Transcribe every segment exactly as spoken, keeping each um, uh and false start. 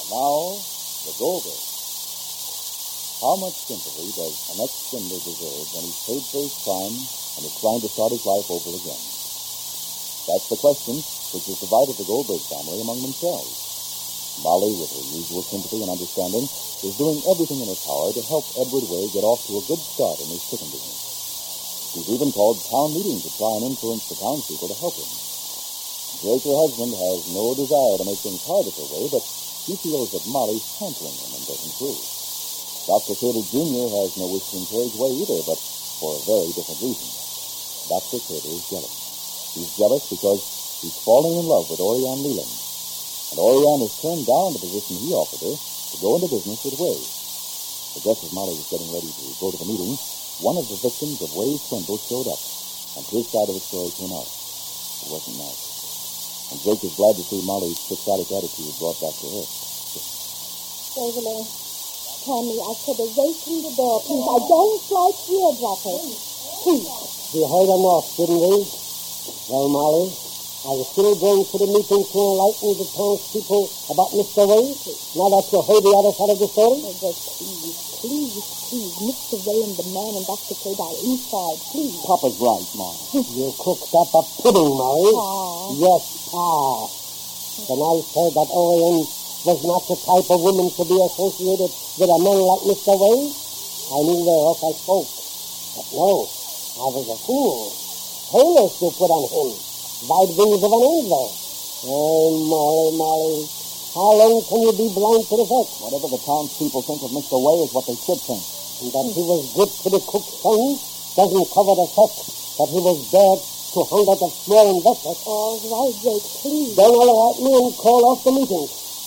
And now, the Goldberg. How much sympathy does an ex-spender deserve when he's paid for his crime and is trying to start his life over again? That's the question which has divided the Goldberg family among themselves. Molly, with her usual sympathy and understanding, is doing everything in her power to help Edward Way get off to a good start in his chicken business. She's even called town meetings to try and influence the townspeople to help him. Jake, her husband, has no desire to make things harder for Way, but he feels that Molly's hampering him and doesn't too. Doctor Cater Junior has no wish to encourage Way either, but for a very different reason. Doctor Cater is jealous. He's jealous because he's falling in love with Orianne Leland. And Orianne has turned down the position he offered her to go into business with Way. But just as Molly was getting ready to go to the meeting, one of the victims of Way's swindle showed up, and his side of the story came out. It wasn't nice. And Jake is glad to see Molly's quixotic attitude brought back to her. Beverly, Tommy, I said away from the door, please. I don't like eardroppers. Please. We heard enough, didn't we? Well, Molly, are you still going to the meeting to enlighten the townspeople about Mister Way, now that you heard the other side of the story? Oh, but please, please, please, Mister Way and the man and Doctor Cade are inside, please. Papa's right, Mom. You cooked up a pudding, Molly. Pa. Yes, Pa. Then I said that Orianne was not the type of woman to be associated with a man like Mister Way. I knew whereof I spoke. But no, I was a fool. Tailors to put on him. White wings of an angel. Oh, Molly, Molly, how long can you be blind to the fact? Whatever the townspeople think of Mister Way is what they should think. And that he was good to the cook's son doesn't cover the fact that he was bad to hundreds of small investors. All right, Jake, please. Then I'll write me and call off the meeting.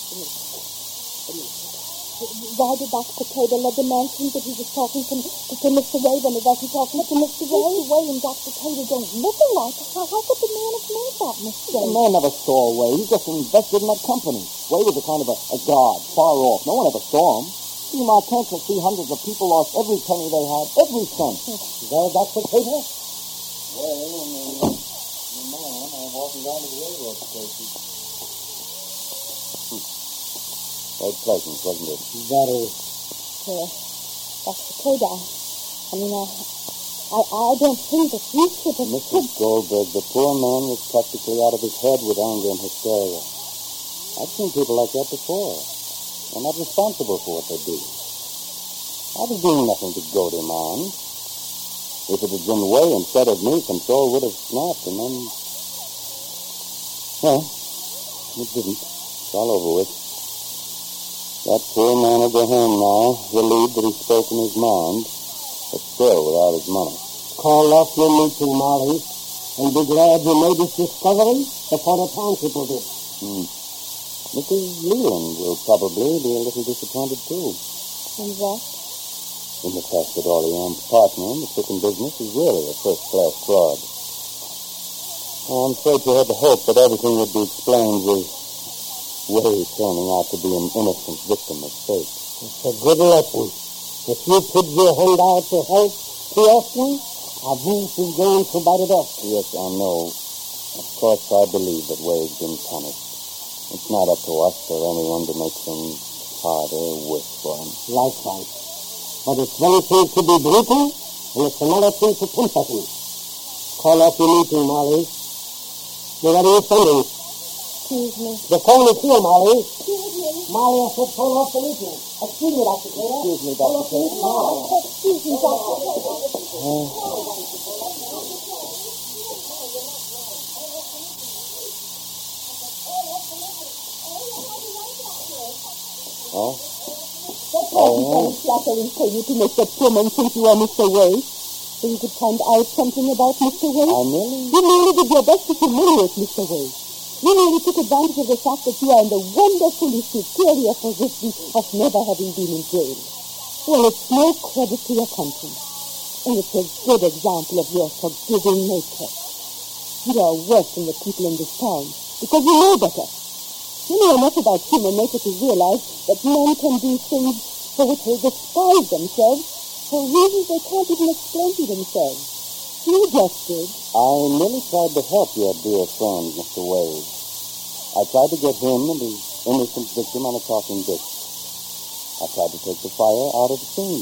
Why did Doctor Cade let the man think that he was talking to, to, to Mister Way when he wasn't talking to Mister Way? Mister Way and Doctor Cade don't look alike. How, how could the man have made that mistake? The man never saw Way. He just invested in that company. Way was a kind of a, a god, far off. No one ever saw him. See, my can't see hundreds of people lost every penny they had, every cent. Is that Doctor Cade? Well, I mean, the man, I'm walking down to the railroad station. Very pleasant, wasn't it? Very. Uh, Doctor Cade, I, I mean, I, I, I don't think that you should have... Missus Goldberg, the poor man was practically out of his head with anger and hysteria. I've seen people like that before. They're not responsible for what they do. I was doing nothing to goad him on. If it had been Way instead of me, control would have snapped, and then... Well, it didn't. It's all over with. That poor man will go home now, relieved that he spoke in his mind, but still without his money. Call off your meeting, Molly, and be glad you made this discovery before the townspeople did. Hmm. Missus Leland will probably be a little disappointed, too. And what? In the fact that Orianne's partner in the chicken business is really a first-class fraud. I'm afraid she had the hope that everything would be explained with Way turning out to be an innocent victim of fate. It's a good lesson. If you put your hand out to help too often, a wolf is going to bite it off. Yes, I know. Of course, I believe that Way's been punished. It's not up to us or anyone to make things harder or worse for him. Likewise. But it's one thing to be brutal, and it's another thing to comfort him. Call off your meeting, Molly. You're ready to send him. Excuse me. The phone is here, Molly. Excuse me. Molly, I said call off the meeting. Excuse me, Doctor Cade. Excuse me, Doctor Cade. Excuse me, Doctor Cade. Oh? That wasn't very flattering for you to make that poor man think you are Mister Way. So you could find out something about Mister Way. I merely... You merely did your best to humiliate Mister Way. You merely took advantage of the fact that you are in the wonderfully superior position of never having been in jail. Well, it's no credit to your country. And it's a good example of your forgiving nature. You are worse than the people in this town because you know better. You know enough about human nature to realize that men can do things for which they despise themselves for reasons they can't even explain to themselves. You just did. I merely tried to help your dear friend, Mister Wade. I tried to get him and his innocent victim on a talking disc. I tried to take the fire out of the scene.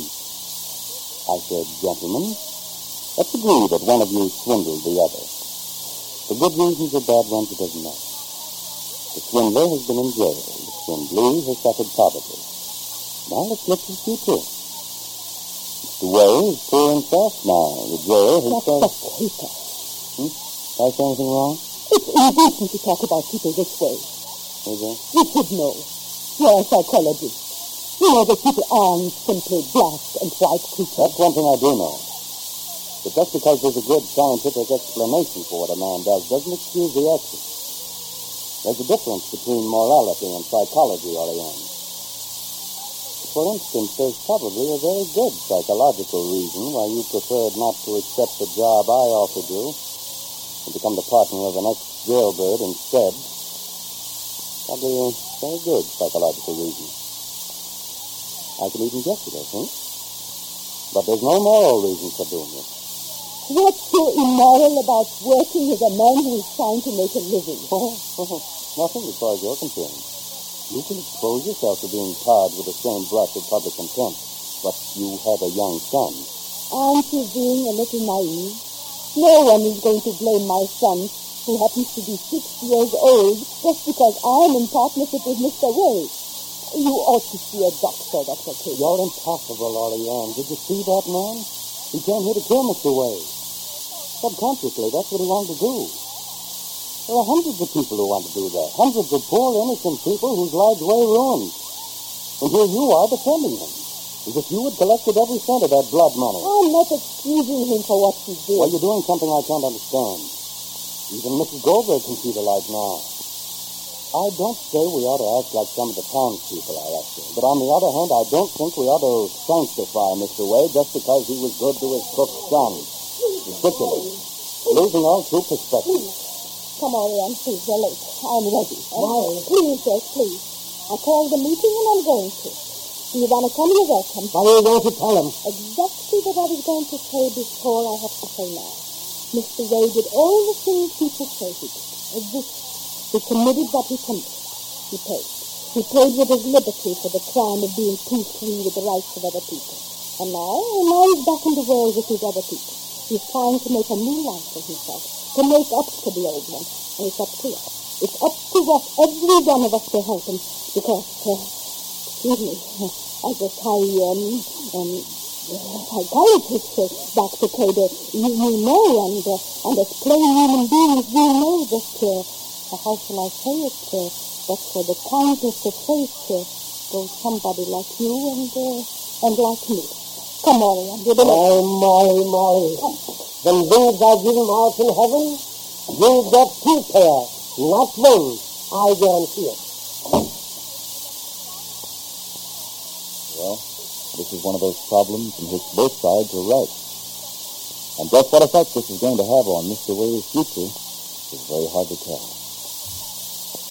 I said, gentlemen, let's agree that one of you swindled the other. For good reasons or bad ones, it doesn't matter. The swindler has been in jail. The swindlee has suffered poverty. Now let's look to the future. Mister Way is poor and soft now. The jail has... That's the paper. Hmm? Did I say anything wrong? It's indecent to talk about people this way. Is it? You should know. You're a psychologist. You know that people aren't simply black and white creatures. That's one thing I do know. But just because there's a good scientific explanation for what a man does doesn't excuse the action. There's a difference between morality and psychology, Oriane. For instance, there's probably a very good psychological reason why you preferred not to accept the job I offered you and become the partner of an ex-jailbird instead. Probably a very good psychological reason. I could even guess it, I think. But there's no moral reason for doing it. What's so immoral about working with a man who is trying to make a living? Oh, oh, nothing as far as you're concerned. You can expose yourself to being tarred with the same brush of public contempt, but you have a young son. Aren't you being a little naive? No one is going to blame my son, who happens to be six years old, just because I'm in partnership with Mister Way. You ought to see a doctor, Doctor Cable. You're impossible, Oriane. Did you see that man? He came here to kill Mister Way. Subconsciously, that's what he wanted to do. There are hundreds of people who want to do that. Hundreds of poor, innocent people whose lives were ruined. And here you are defending him. As if you had collected every cent of that blood money. I'm not excusing him for what he did. Well, you're doing something I can't understand. Even Missus Goldberg can see the light now. I don't say we ought to act like some of the townspeople are acting. But on the other hand, I don't think we ought to sanctify Mister Way just because he was good to his cook's son. Ridiculous. Losing all true perspective. Come on, Ian, please, we're late. I'm ready. Oh, please, yes, please. I called the meeting and I'm going to. Do you want to come? You're welcome. What are you going to tell him? Exactly what I was going to say before I have to say now. Mister Way did all the things people say he did. Exist. He committed what he committed. He paid. He paid with his liberty for the crime of being too free with the rights of other people. And now, and now he's back in the world with his other people. He's trying to make a new life for himself, to make up to the old one. And it's up to us. It's up to us, every one of us, to help him. Because, uh, excuse me, as a Thai, um, um, psychologist, uh, Doctor Cable, you, you know, and, uh, and as plain human beings, we know that, uh, how shall I say it, uh, that for the kindness of faith uh, goes somebody like you and, uh, and like me. Come on, Ian, you're the Oh, Molly, Molly. When wings are given out in heaven, you'll get two pairs, not one. I guarantee it. Well, this is one of those problems in which both sides are right. And just what effect this is going to have on Mister Way's future is very hard to tell.